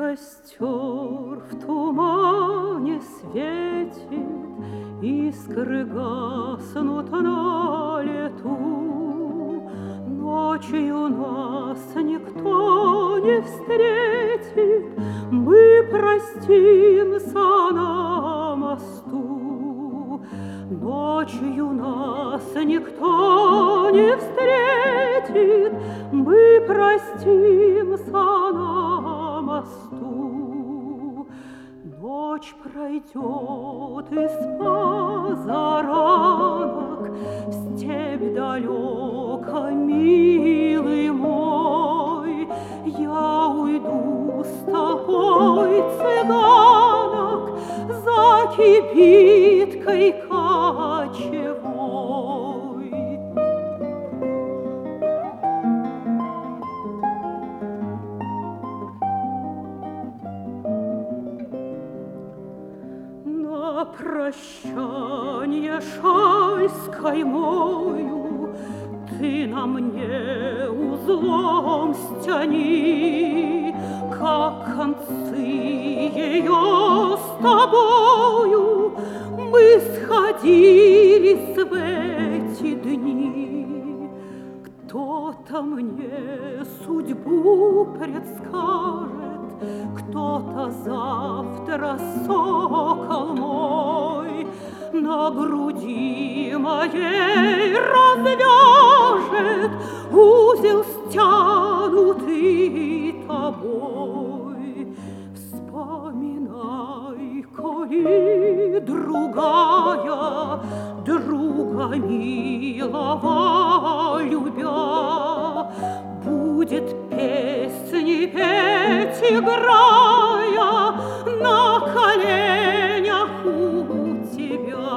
костер в тумане светит, искры гаснут на лету. Ночью нас никто не встретит, мы простимся на мосту. Ночью нас никто не встретит, мы простимся на мосту. Ночь пройдет из позаранок в степь далеко, милый мой. Я уйду с тобой, цыганок, за кибиткой кочевой. На прощанье шаль с каймою ты на мне узлом стяни, как концы ее с тобою мы сходились в эти дни. Кто-то мне судьбу предскажет, кто-то завтра сокол мой на груди моей развяжет узел, стянутый тобой. Вспоминай, коли другая друга милого любя будет песни петь, играя на коленях у тебя.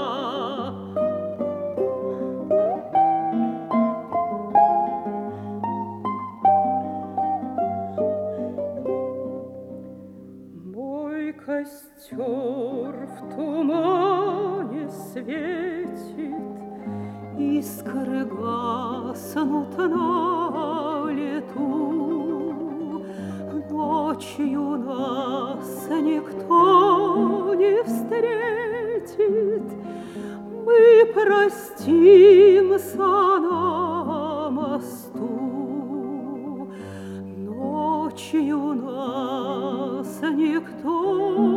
Мой костер в тумане светит, искры гаснут на лету. Ночью нас никто не встретит, мы простимся на мосту. Ночью нас никто